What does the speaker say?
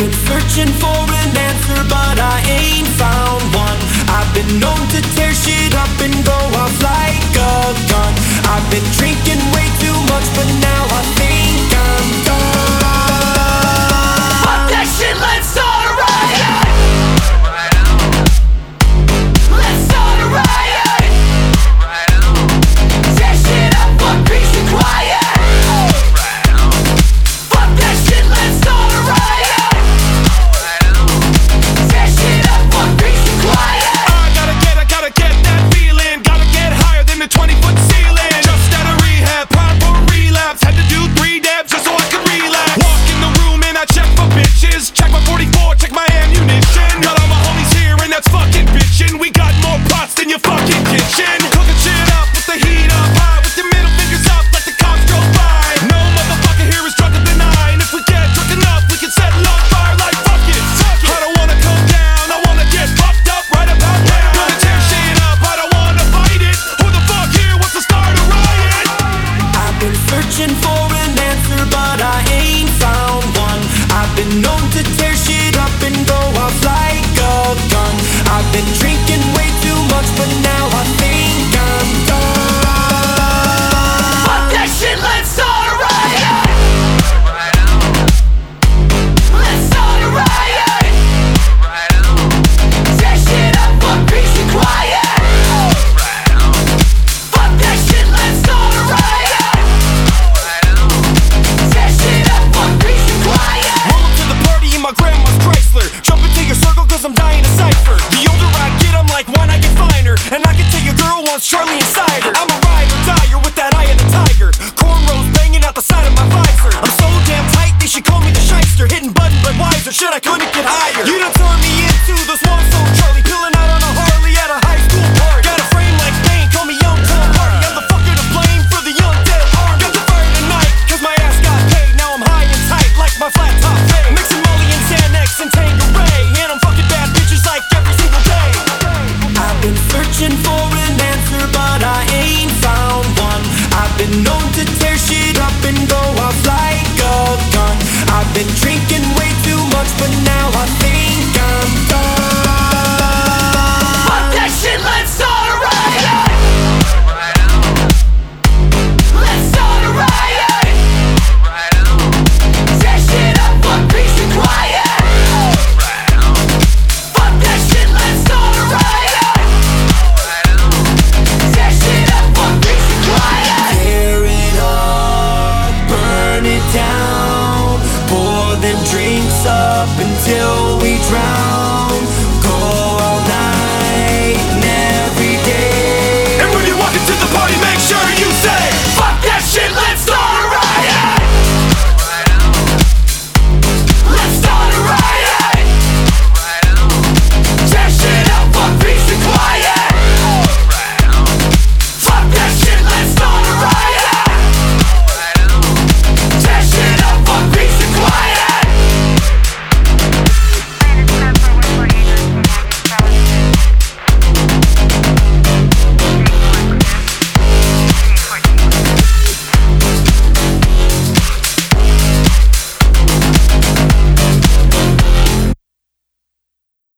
been searching for an answer, but I ain't found one. I've been known to tear shit up and go off like a gun. I've been drinking way too much, but now I think I'm done. Fuck that shit, let's start a riot. Let's start a riot. Tear shit up, fuck peace and quiet. Fuck that shit, let's start a riot. Tear shit up, fuck peace and quiet. I gotta get that feeling. Gotta get higher than the 20-foot ceiling. Just out of rehab, prime for a relapse. Had to do 3 dabs just so I could relax. Walk in the room and I check for bitches. Check my 44, check my ammunition. Got all my homies here and that's fucking bitchin'. We got more pots than your fucking kitchen. Cooking shit up with the heat up high, with your middle fingers up like the cops drove by. No motherfucker here is drunker than I. And if we get drunk enough, we can set it on fire like fuck it. I don't wanna come down, I wanna get fucked up right about now. Gonna tear shit up, I don't wanna fight it. Who the fuck here wants to start a riot? I've been searching for an answer, but I ain't found one. I've been known to tear shit up and go off like a gun. I've been drinking way too much, but now I think I'm done. Fuck that shit, let's start a riot. Let's start a riot. Tear shit up, fuck peace and quiet. Fuck that shit, let's start a riot. Tear shit up, fuck peace and quiet. Roll up to the party in my grandma's Chrysler. Jump into your circle cause I'm dying to cipher. The older I get, I'm like, why not get finer? And I can tell your girl wants Charlie and cider. I'm a ride or dyer with that eye of the tiger. Cornrows banging out the side of my visor. I'm so damn tight, they should call me the shyster. Hitting button but wiser, shit I couldn't get higher. You done turned me into the swan soul Charlie. Peeling out on a Harley at a high school party. Got a frame like Bane, call me Young Tom Hardy. I'm the fucker to blame for the young dead army. Got the fire tonight, cause my ass got paid. Now I'm high and tight like my flat top fade. Mixing Molly and Xanax and Tanqueray. And I'm fucking bad bitches like every single day. I've been searching for an answer, but I ain't found one. I've been known to tear shit up and go off like a gun. I've been drinking way too much, but now I think I'm done. Fuck that shit, let's start a riot. Let's start a riot. Tear shit up, fuck peace and quiet. Fuck that shit, let's start a riot. Tear shit up, fuck peace and quiet. Tear it up, burn it down. Pour them drinks up until we drown.